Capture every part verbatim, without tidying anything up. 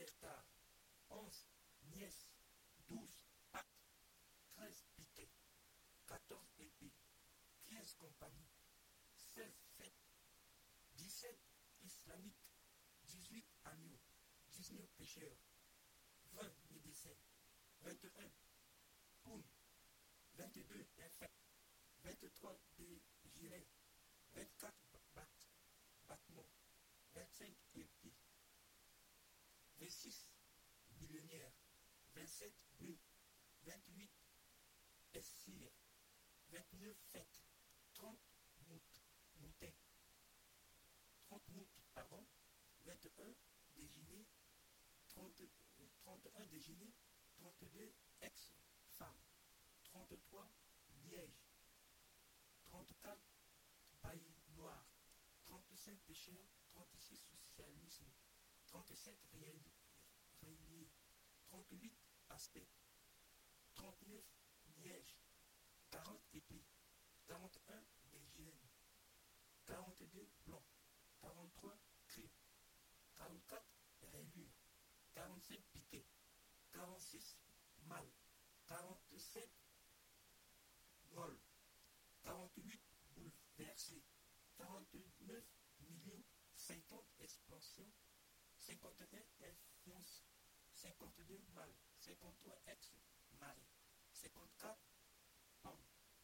hectares, onze nièces, douze packs, treize piquets, quatorze épées, quinze compagnies, seize fêtes, dix-sept islamiques, dix-huit agneaux, dix-neuf pêcheurs, vingt médecins, vingt et un poules, vingt-deux infects, vingt-trois gilets, vingt-quatre battes, battements, vingt-cinq épées, vingt-six millionnaires, vingt-sept bœufs, vingt-huit essirs, vingt-neuf fêtes, trente moutes, moutins, trente moutes, pardon, vingt et un déjeuners, trente, trente et un déjeuners, trente-deux ex-femmes, trente-trois lièges, trente-quatre baillis noirs, trente-cinq pêcheurs, trente-six socialisme, trente-sept réuniers, trente-huit aspects, trente-neuf lièges, quarante épées, quarante et un des jeunes, quarante-deux blancs, quarante-trois crus, quarante-quatre rayures, quarante-cinq piquets, quarante-six mâles, quarante-sept molles, quarante-huit boules versées, quarante-neuf millions, cinquante expansions, cinquante et un influences, cinquante-deux mâles, cinquante-trois ex-maris, cinquante-quatre hommes,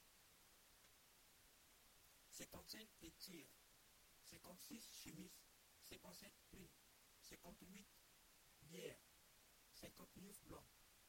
cinquante-cinq étires, cinquante-six chemises, cinquante-sept plumes, cinquante-huit bières, cinquante-neuf blancs,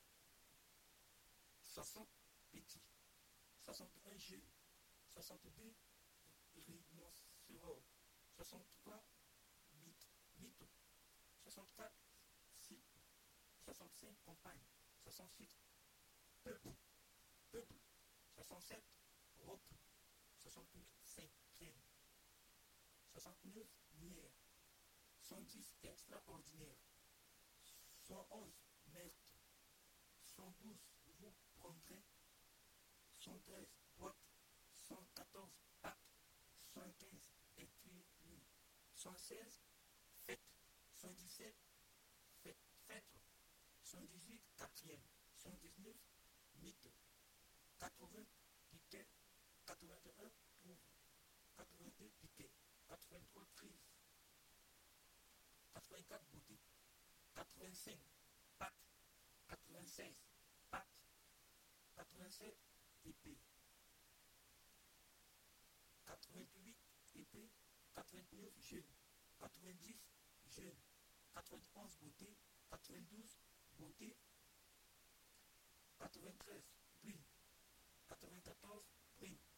soixante petits, soixante et un jeunes, soixante-deux rhinocéros, soixante-trois mythos, soixante-quatre cycles, soixante-cinq compagnes, soixante-six peuples, peuples, soixante-sept rocs, soixante-huit cinquièmes, soixante-neuf nières, cent dix extraordinaires, cent onze meurtres, cent douze vous prendrez, cent treize boîtes, cent quatorze packs, cent quinze étuis, cent seize fêtes, cent dix-sept fêtres, cent dix-huit quatrièmes, cent dix-neuf mythes, quatre-vingts piquets, quatre-vingt-un pauvres, quatre-vingt-deux piquets, quatre-vingt-trois crises, quatre-vingt-quatre boutiques, quatre-vingt-cinq packs, quatre-vingt-seize packs, quatre-vingt-sept épées, quatre-vingt-huit épées, quatre-vingt-neuf jeunes, quatre-vingt-dix jeunes, quatre-vingt-onze beautés, quatre-vingt-douze beautés, quatre-vingt-treize plumes, quatre-vingt-quatorze primes,